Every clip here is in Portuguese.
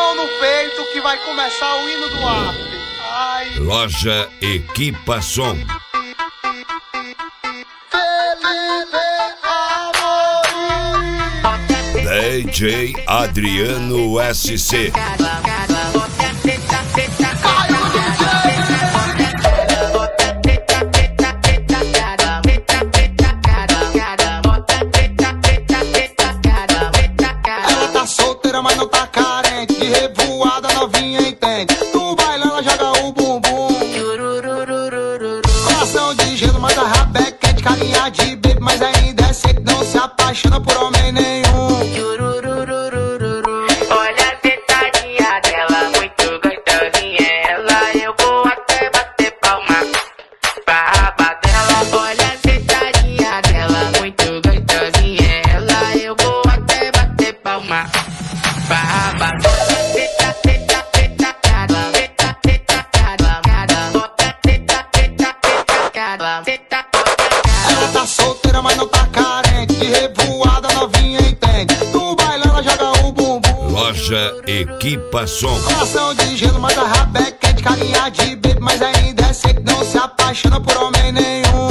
mão no peito que vai começar o hino do after. Ai. Loja Equipa Som. DJ Adriano SC. Ela tá solteira, mas não tá carente. De revoada novinha entende. No baile ela joga o bumbum. Coração de gelo, mas a raba é quente. Carinha de baby, mas ainda é seco. Não se apaixona por homem nenhum. Olha a sentadinha dela, muito gostosinha. Ela, eu vou até bater palma pra raba dela. Olha a sentadinha dela, muito gostosinha. Ela, eu vou até bater palma pra raba dela. Ela tá solteira, mas não tá carente. De revoada novinha entende. No baile ela joga o bumbum. Loja Equipa Som. Coração de gelo, mas a raba é quente. Carinha de baby, mas ainda é seco. Não se apaixona por homem nenhum.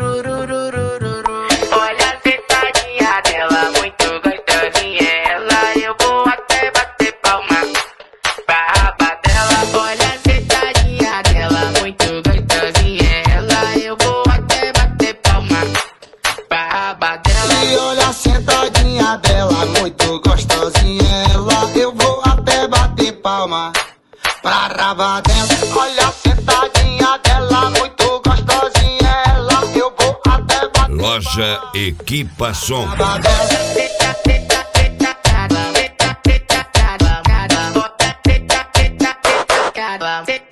Olha a sentadinha dela, muito gostosinha. Ela, eu vou até bater palma pra raba dela. Olha a sentadinha dela, muito gostosinha. Ela, eu vou até bater palma pra raba dela. E olha a sentadinha dela, muito gostosinha. Ela, eu vou até bater palma pra raba dela. Olha a sentadinha dela, muito gostosinha. Ela, eu vou até bater Loja Equipa Som. palma dela. Senta